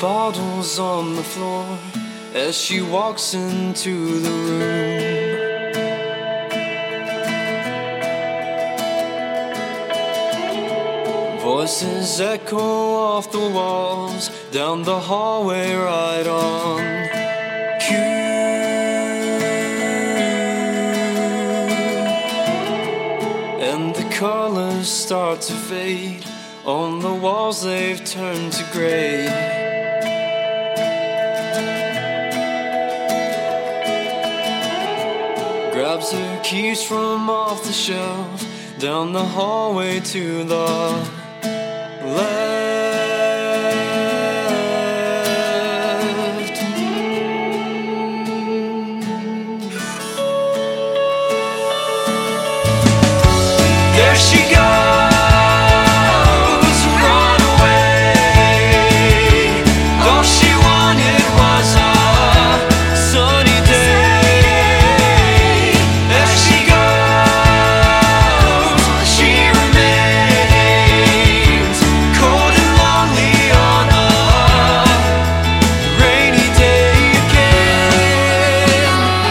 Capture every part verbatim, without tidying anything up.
bottles on the floor as she walks into the room. Voices echo off the walls, down the hallway right on cue. And the colors start to fade, on the walls they've turned to gray. Grabs her keys from off the shelf, down the hallway to the left. There she goes, run away. All she wanted was a sunny day. There she goes, she remains cold and lonely on a rainy day again.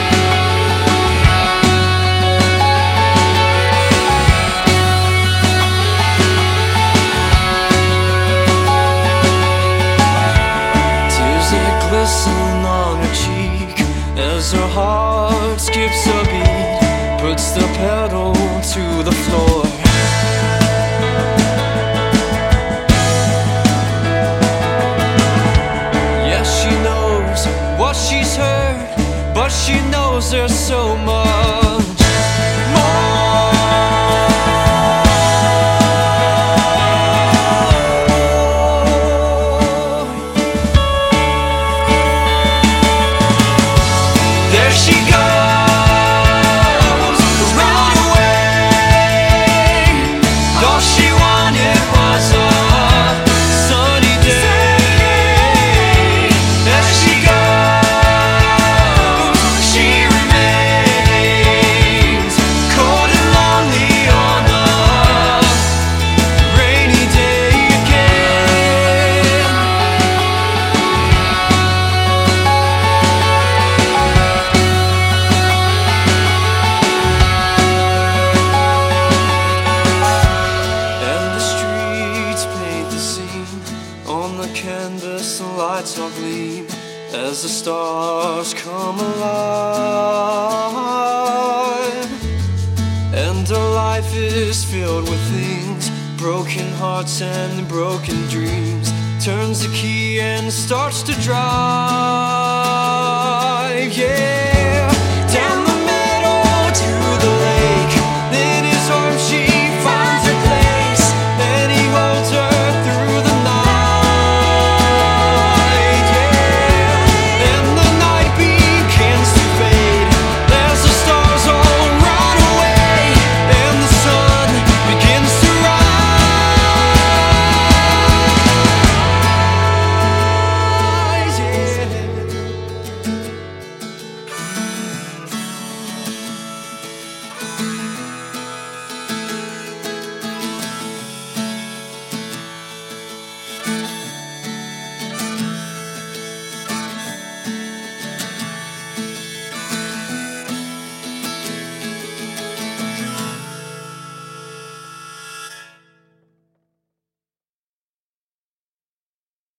Tears that glisten on her cheek as her heart skips a beat, puts the pedal to the floor. Yes, she knows what she's heard, but she knows there's so much more. There she goes, run away. All she wanted was a sunny day. There she goes, she remains cold and lonely on a rainy day again. And the streets paint the scene, on the canvas the lights all gleam as the stars come alive. And her life is filled with things, broken hearts and broken dreams. Turns the key and starts to drive.